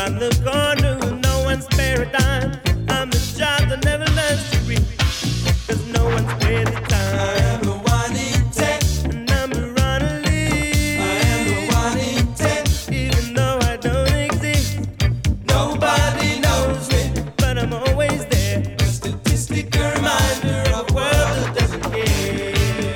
around the corner with no one spare a dime. I'm the child that never learns to read, 'cause no one spares the time. I am the one in 10. Number on a list. I am the one in 10. Even though I don't exist, Nobody knows me. but I'm always there. A statistic, a reminder of a world that doesn't care.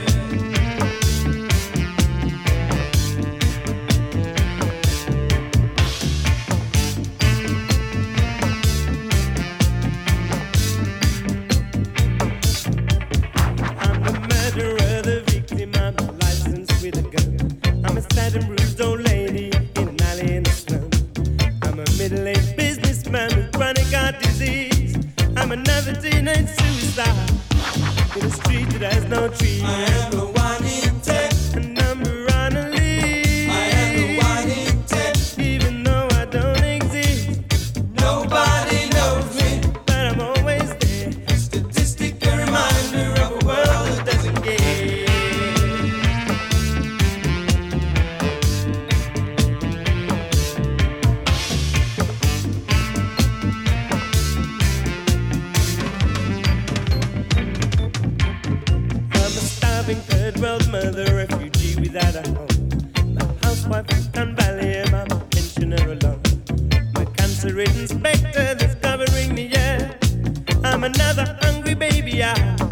I'm the murderer, the victim. I'm the license with a gun. I'm a sad and bruised old lady in an alley in the slum. I'm a middle-aged businessman with chronic heart disease. I'm another teenage suicide in a street that has no trees. I am the one in 10. A number on a list. I am the one in 10. Even though I don't exist, Nobody knows me. but I'm always there. A statistic, a reminder of a world that doesn't care. I'm a starving third world mother, refugee without a home. The housewife in Don Valley, and I'm a pensioner alone. My cancer-ridden specter that's covering me, yeah. I'm another hungry baby,